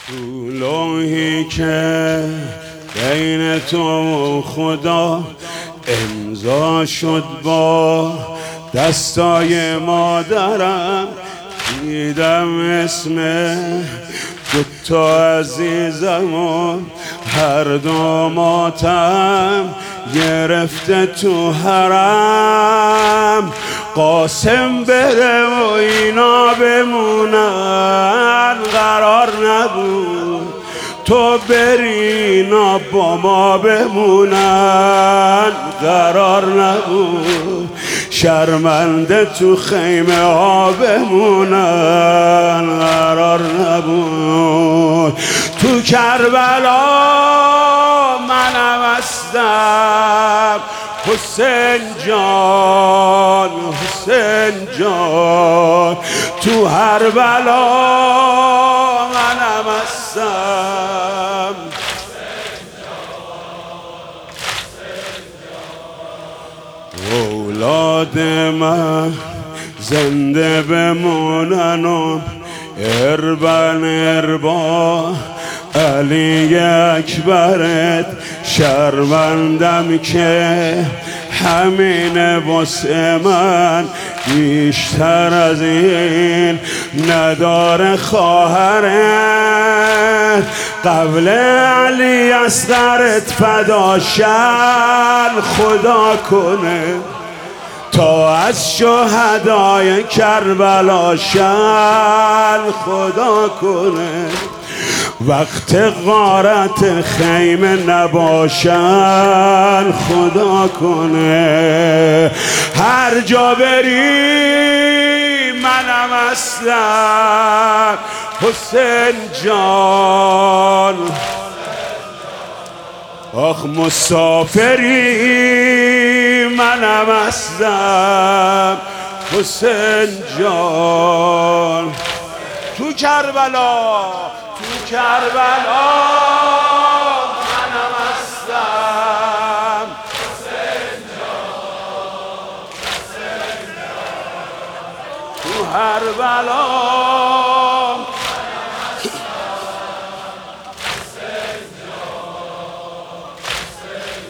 تو لوحی که بین تو و خدا امضا شد با دستای مادرم، دیدم اسم دوتا عزیزمون هر دو ماتم گرفته تو حرم. قاسم بره و اینا بمونن، قرار نبود تو بری اینا با ما بمونن، قرار نبود شرمنده تو خیمه ها بمونن، قرار نبود. تو کربلا منم هستم حسین جان، حسین جان، تو هر بلا منم هستم. اولاد من زنده بمونن و اربن اربا علی اکبرت، شرمندم که همینه واسه من، بیشتر از این نداره خواهرت. قبل علی اصغرت فداشن خدا کنه، تا از شهدای کربلا شن خدا کنه. وقت غارت خیمه نباشن خدا کنه. هر جا بری منم هستم حسین جان. آخ مسافری منم هستم حسین جان. تو کربلا، تو کربلا منم هستم حسین جان، حسین جان. تو هر بلا منم هستم حسین جان، حسین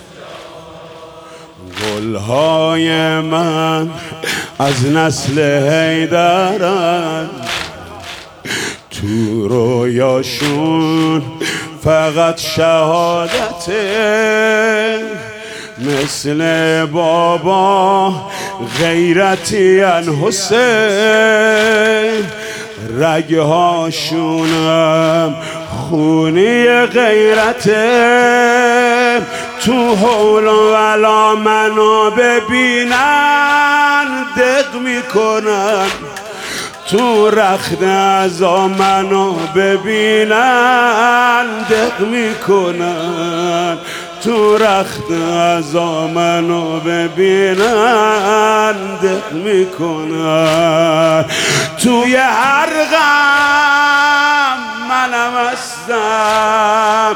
جان. گلهای من از نسل حیدرن، تو رویاشون فقط شهادته. مثل بابا غیرتی ان حسین، رگهاشونم خونی غیرته. تو حول و ولا منو ببینن دق میکنن، تو رخت عزا منو ببینن دق میکنن، تو رخت عزا منو ببینن دق میکنن. توی هر غم منم هستم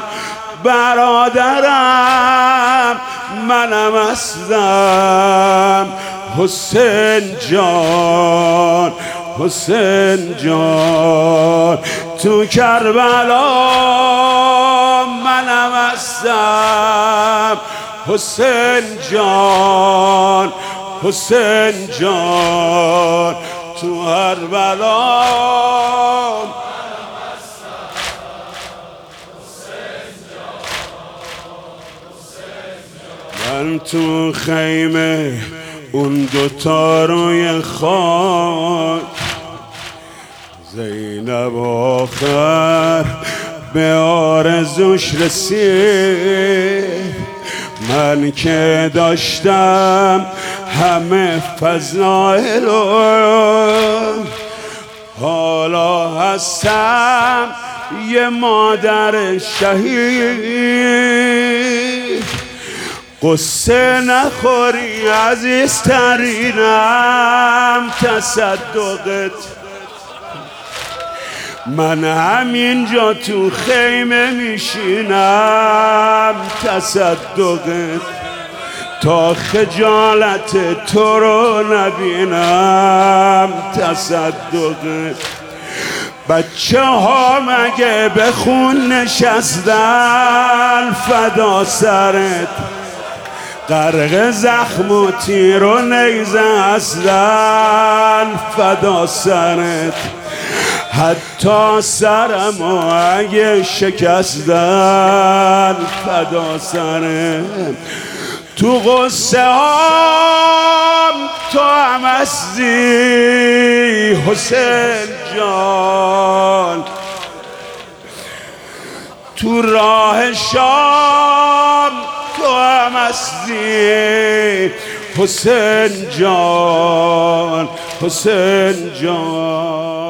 برادرم، منم هستم حسین جان، حسین جان. تو کربلا منم هستم حسین جان، حسین جان. تو هر بلا منم هستم حسین جان، حسین جان. من تو خیمه اون دوتا روی خاک، زینب آخر به آرزوش رسید. من که داشتم همه فضائلو، حالا هستم یه مادر شهید. قصه نخوری عزیزترینم تصدقت، من همینجا تو خیمه میشینم تصدقت، تا خجالت تو رو نبینم تصدقت. بچه ها مگه به خون نشستن فدا سرت، غرق زخم و تیر و نیزه هستن فدا سرت، حتی سرمو اگه شکستن فدا سرت. تو غصه هم تو هم هستی حسین جان، تو راه شام تو هم هستی حسین جان، حسین جان.